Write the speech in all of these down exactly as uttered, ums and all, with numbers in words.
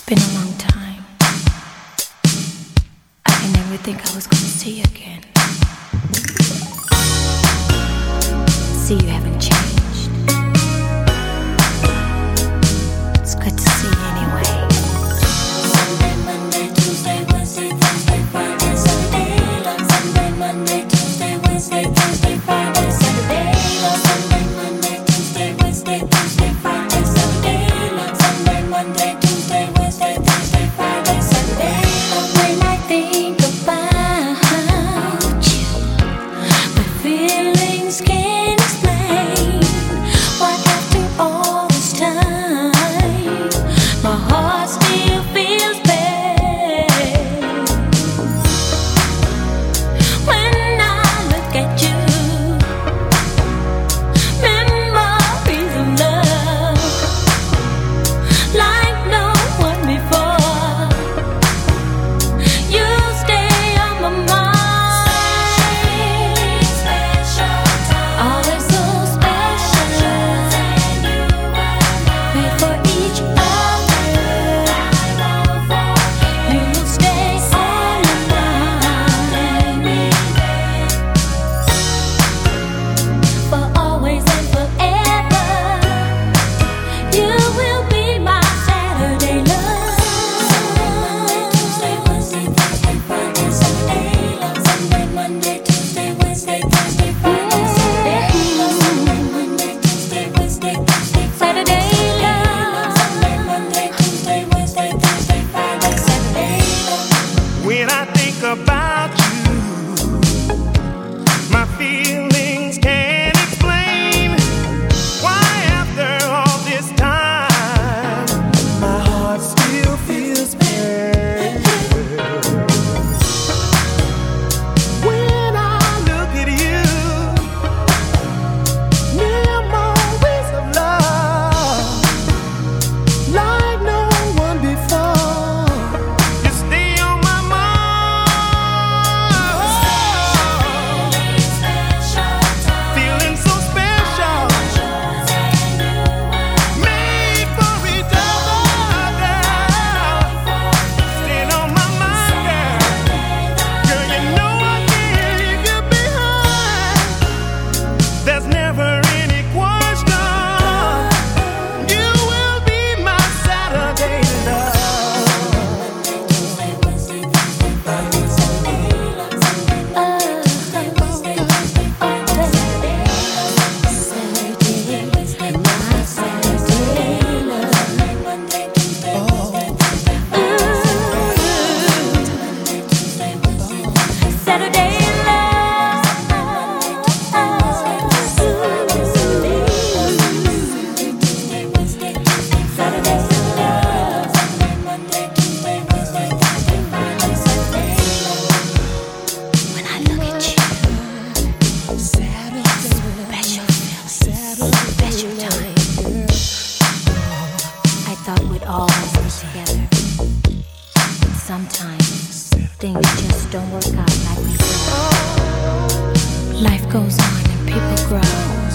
been a long time. I can never think I was gonna see you again. See, you haven't changed. It's good to see you anyway. Sunday, Monday, Tuesday, Wednesday, Thursday, Friday, Saturday. Like Sunday, Monday, Tuesday, Wednesday, Thursday, Friday, Saturday. Like Sunday, Monday, Tuesday, Wednesday, Thursday, Friday, Saturday. Like Sunday, Monday, Tuesday, Wednesday, Thursday, Friday, Saturday. When I think about you, my feelings can't explain why after all this time my heart still feels pain. When I look at you, memories of love like no one before. You stay on my mind. Always so special. Wait for each other. You will stay on my mind. For always and forever. You will be my Saturday love. Tuesday, Wednesday, Thursday, Friday, Saturday. Like Sunday, Monday, Tuesday, Wednesday, Thursday, Friday, Saturday. Like Sunday, Monday, Tuesday, Wednesday, Thursday, Friday, Saturday Like Sunday, Monday, Tuesday, Wednesday, Thursday, Friday, Saturday. When I think about you, my feelings can't explain why after all this time my heart still feels pain. When I look at you, memories of love like no one before. You stay on my mind. Feeling so special. Made for each other, girl. Staying on my mind, girl. Girl, you know I can't leave you behind. There's never any question. You will be my Saturday love. Tuesday, Wednesday, Thursday, Friday, Saturday. Like Sunday, Monday, Tuesday, Wednesday, Thursday, Friday, Saturday. Tuesday, Wednesday, Thursday, Friday, Saturday. Like Sunday, Monday, Tuesday, Wednesday, Thursday, Friday, Saturday. Tuesday, Wednesday, Thursday, Saturday love. Tuesday, Wednesday, Thursday, Friday, Saturday. Sunday, Monday, Tuesday, Wednesday, Thursday, Friday, Saturday. When I look at you, special feeling, special time. I thought we'd always be together. But sometimes things just don't work out like we thought. Life goes on and people grow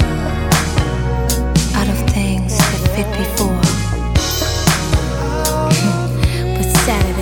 out of things that fit before. But Saturday